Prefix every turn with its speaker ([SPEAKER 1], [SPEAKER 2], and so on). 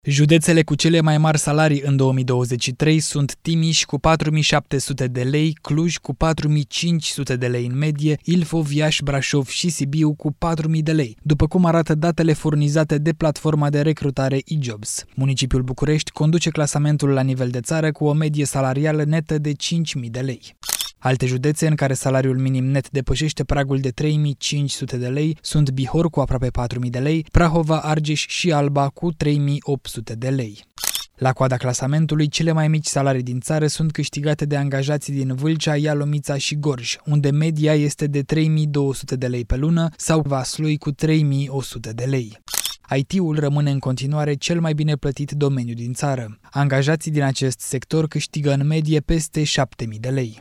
[SPEAKER 1] Județele cu cele mai mari salarii în 2023 sunt Timiș cu 4.700 de lei, Cluj cu 4.500 de lei în medie, Ilfov, Iași, Brașov și Sibiu cu 4.000 de lei, după cum arată datele furnizate de platforma de recrutare eJobs. Municipiul București conduce clasamentul la nivel de țară cu o medie salarială netă de 5.000 de lei. Alte județe în care salariul minim net depășește pragul de 3.500 de lei sunt Bihor cu aproape 4.000 de lei, Prahova, Argeș și Alba cu 3.800 de lei. La coada clasamentului, cele mai mici salarii din țară sunt câștigate de angajații din Vâlcea, Ialomița și Gorj, unde media este de 3.200 de lei pe lună, sau Vaslui cu 3.100 de lei. IT-ul rămâne în continuare cel mai bine plătit domeniu din țară. Angajații din acest sector câștigă în medie peste 7.000 de lei.